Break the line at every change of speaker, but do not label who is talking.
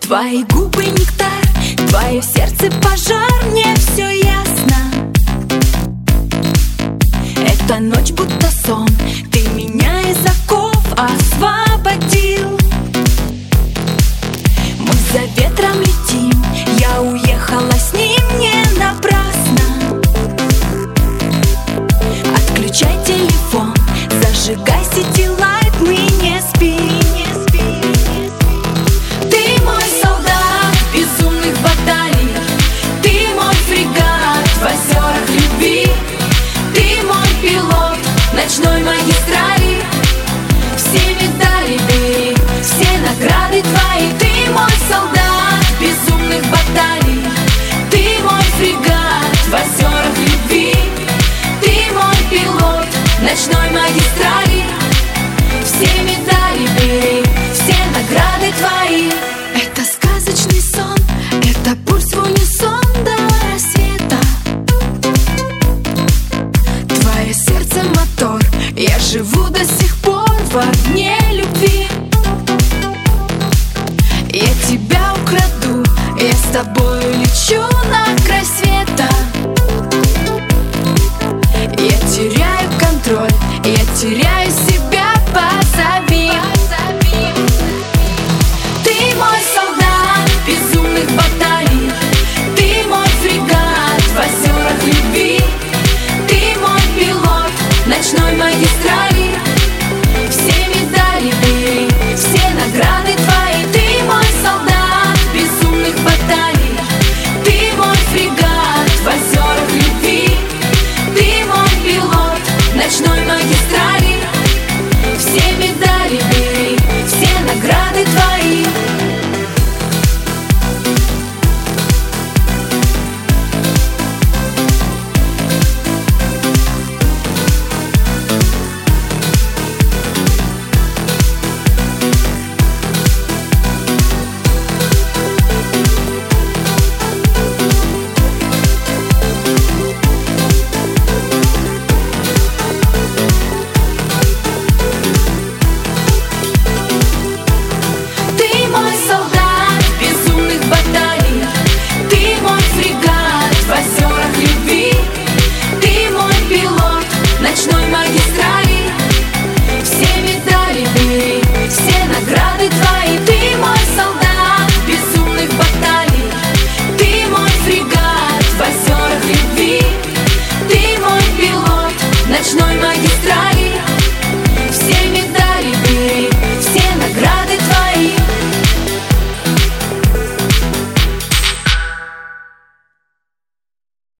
Твои губы нектар, твое сердце пожар, мне все ясно. Эта ночь будто сон, ты меня из оков освободил. Мы за ветром летим, я уехала с ним не напрасно. Отключай телефон, зажигай сити-лайт, мы не спим. Ты мой солдат безумных баталий, ты мой фрегат в озерах любви, ты мой пилот ночной магистрали. Все медали бери, все награды твои. Ты мой солдат безумных баталий, ты мой фрегат в озерах любви, ты мой пилот ночной магистрали. Все медали бери, все награды твои. Это сказочный сон, это пульс в унисон до рассвета. Твое сердце мотор, я живу до сих пор в огне любви. Я тебя украду, я с тобою лечу